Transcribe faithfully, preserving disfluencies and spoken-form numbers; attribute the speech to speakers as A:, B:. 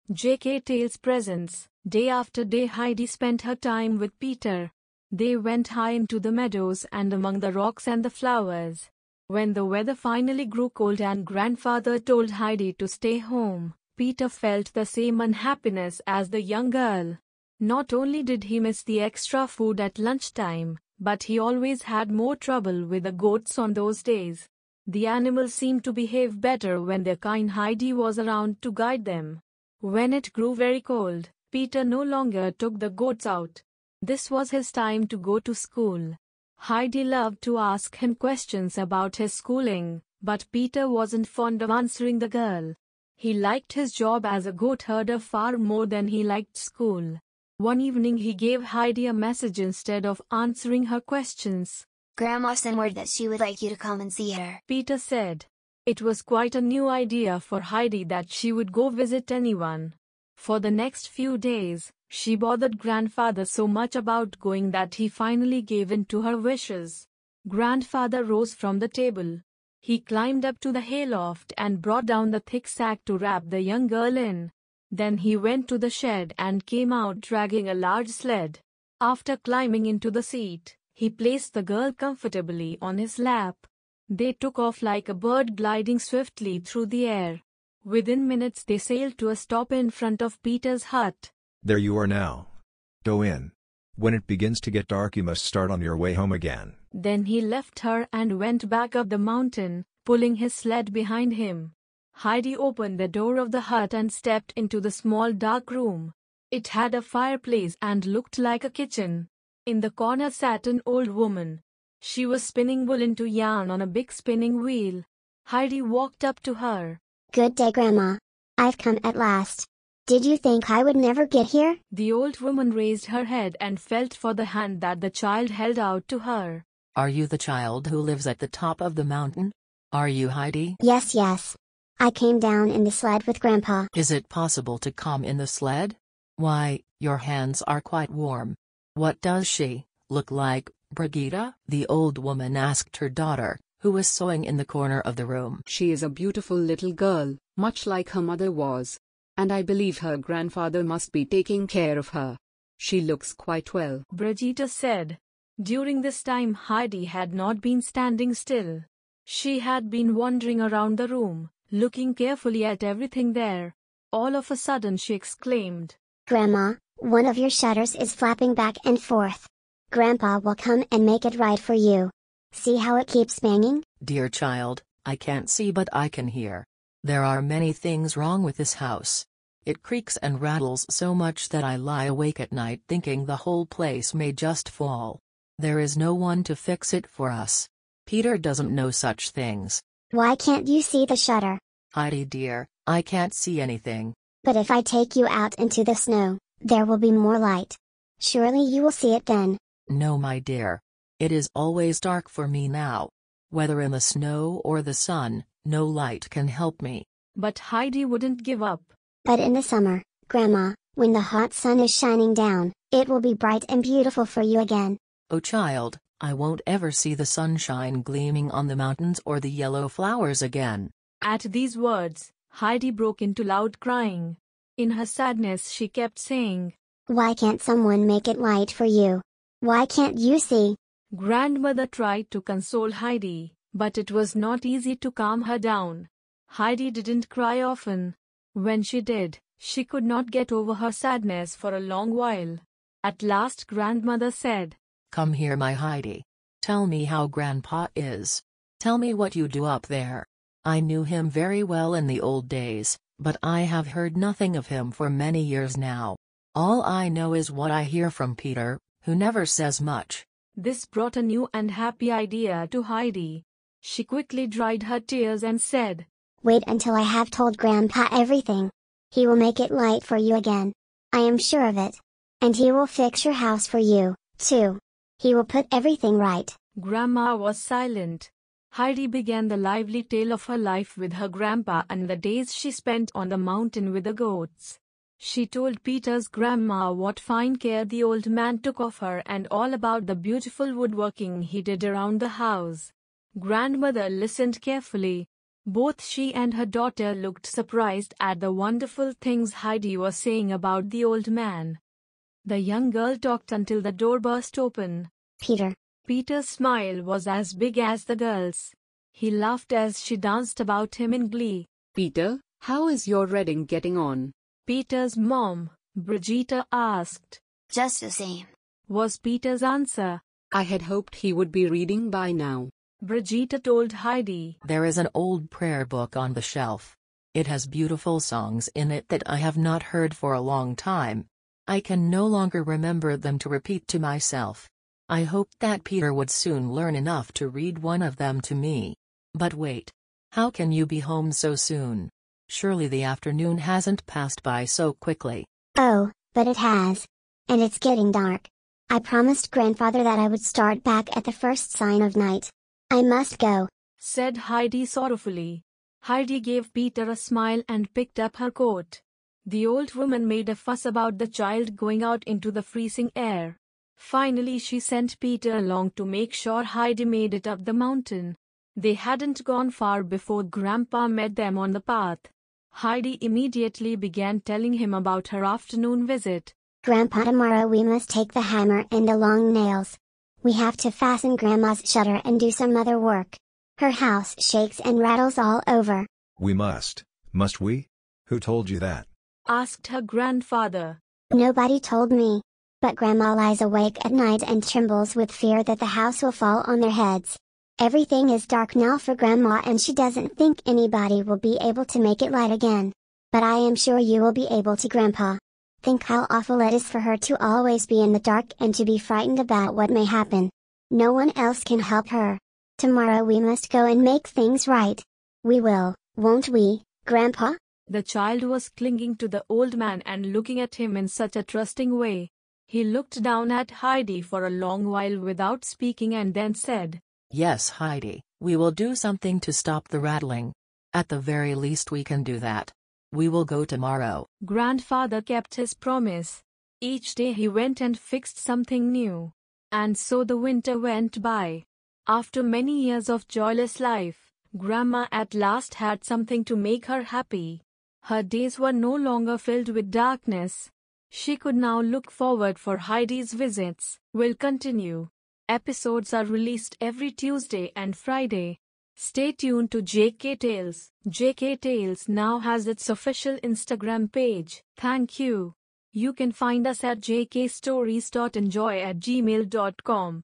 A: J K. Tales presents. Day after day Heidi spent her time with Peter. They went high into the meadows and among the rocks and the flowers. When the weather finally grew cold and grandfather told Heidi to stay home, Peter felt the same unhappiness as the young girl. Not only did he miss the extra food at lunchtime, but he always had more trouble with the goats on those days. The animals seemed to behave better when their kind Heidi was around to guide them. When it grew very cold, Peter no longer took the goats out. This was his time to go to school. Heidi loved to ask him questions about his schooling, but Peter wasn't fond of answering the girl. He liked his job as a goat herder far more than he liked school. One evening he gave Heidi a message instead of answering her questions.
B: Grandma sent word that she would like you to come and see her,
A: Peter said. It was quite a new idea for Heidi that she would go visit anyone. For the next few days, she bothered grandfather so much about going that he finally gave in to her wishes. Grandfather rose from the table. He climbed up to the hayloft and brought down the thick sack to wrap the young girl in. Then he went to the shed and came out dragging a large sled. After climbing into the seat, he placed the girl comfortably on his lap. They took off like a bird gliding swiftly through the air. Within minutes they sailed to a stop in front of Peter's hut.
C: There you are now. Go in. When it begins to get dark you must start on your way home again.
A: Then he left her and went back up the mountain, pulling his sled behind him. Heidi opened the door of the hut and stepped into the small dark room. It had a fireplace and looked like a kitchen. In the corner sat an old woman. She was spinning wool into yarn on a big spinning wheel. Heidi walked up to her.
D: Good day, Grandma. I've come at last. Did you think I would never get here?
A: The old woman raised her head and felt for the hand that the child held out to her.
E: Are you the child who lives at the top of the mountain? Are you Heidi?
D: Yes, yes. I came down in the sled with Grandpa.
E: Is it possible to come in the sled? Why, your hands are quite warm. What does she look like, Brigitte? The old woman asked her daughter, who was sewing in the corner of the room.
F: She is a beautiful little girl, much like her mother was. And I believe her grandfather must be taking care of her. She looks quite well,
A: Brigitte said. During this time Heidi had not been standing still. She had been wandering around the room, looking carefully at everything there. All of a sudden she exclaimed,
D: Grandma, one of your shutters is flapping back and forth. Grandpa will come and make it right for you. See how it keeps banging?
E: Dear child, I can't see but I can hear. There are many things wrong with this house. It creaks and rattles so much that I lie awake at night thinking the whole place may just fall. There is no one to fix it for us. Peter doesn't know such things.
D: Why can't you see the shutter?
E: Heidi dear, I can't see anything.
D: But if I take you out into the snow, there will be more light. Surely you will see it then.
E: No, my dear. It is always dark for me now. Whether in the snow or the sun, no light can help me.
A: But Heidi wouldn't give up.
D: But in the summer, Grandma, when the hot sun is shining down, it will be bright and beautiful for you again.
E: Oh child, I won't ever see the sunshine gleaming on the mountains or the yellow flowers again.
A: At these words, Heidi broke into loud crying. In her sadness she kept saying,
D: Why can't someone make it light for you? Why can't you see?
A: Grandmother tried to console Heidi, but it was not easy to calm her down. Heidi didn't cry often. When she did, she could not get over her sadness for a long while. At last grandmother said,
E: Come here, my Heidi. Tell me how Grandpa is. Tell me what you do up there. I knew him very well in the old days, but I have heard nothing of him for many years now. All I know is what I hear from Peter, who never says much.
A: This brought a new and happy idea to Heidi. She quickly dried her tears and said,
D: Wait until I have told Grandpa everything. He will make it light for you again. I am sure of it. And he will fix your house for you, too. He will put everything right.
A: Grandma was silent. Heidi began the lively tale of her life with her grandpa and the days she spent on the mountain with the goats. She told Peter's grandma what fine care the old man took of her and all about the beautiful woodworking he did around the house. Grandmother listened carefully. Both she and her daughter looked surprised at the wonderful things Heidi was saying about the old man. The young girl talked until the door burst open.
D: Peter.
A: Peter's smile was as big as the girl's. He laughed as she danced about him in glee.
F: Peter, how is your reading getting on?
A: Peter's mom, Brigitte, asked.
B: Just the same,
A: Was Peter's answer.
F: I had hoped he would be reading by now.
A: Brigitte told Heidi.
E: There is an old prayer book on the shelf. It has beautiful songs in it that I have not heard for a long time. I can no longer remember them to repeat to myself. I hoped that Peter would soon learn enough to read one of them to me. But wait. How can you be home so soon? Surely the afternoon hasn't passed by so quickly.
D: Oh, but it has. And it's getting dark. I promised grandfather that I would start back at the first sign of night. I must go,
A: said Heidi sorrowfully. Heidi gave Peter a smile and picked up her coat. The old woman made a fuss about the child going out into the freezing air. Finally she sent Peter along to make sure Heidi made it up the mountain. They hadn't gone far before Grandpa met them on the path. Heidi immediately began telling him about her afternoon visit.
D: Grandpa, tomorrow we must take the hammer and the long nails. We have to fasten Grandma's shutter and do some other work. Her house shakes and rattles all over.
C: We must, must we? Who told you that?
A: Asked her grandfather.
D: Nobody told me. But Grandma lies awake at night and trembles with fear that the house will fall on their heads. Everything is dark now for Grandma and she doesn't think anybody will be able to make it light again. But I am sure you will be able to, Grandpa. Think how awful it is for her to always be in the dark and to be frightened about what may happen. No one else can help her. Tomorrow we must go and make things right. We will, won't we, Grandpa?
A: The child was clinging to the old man and looking at him in such a trusting way. He looked down at Heidi for a long while without speaking and then said,
E: Yes, Heidi, we will do something to stop the rattling. At the very least we can do that. We will go tomorrow.
A: Grandfather kept his promise. Each day he went and fixed something new. And so the winter went by. After many years of joyless life, Grandma at last had something to make her happy. Her days were no longer filled with darkness. She could now look forward for Heidi's visits. Will continue. Episodes are released every Tuesday and Friday. Stay tuned to J K Tales. J K Tales now has its official Instagram page. Thank you. You can find us at j k stories dot enjoy at gmail dot com.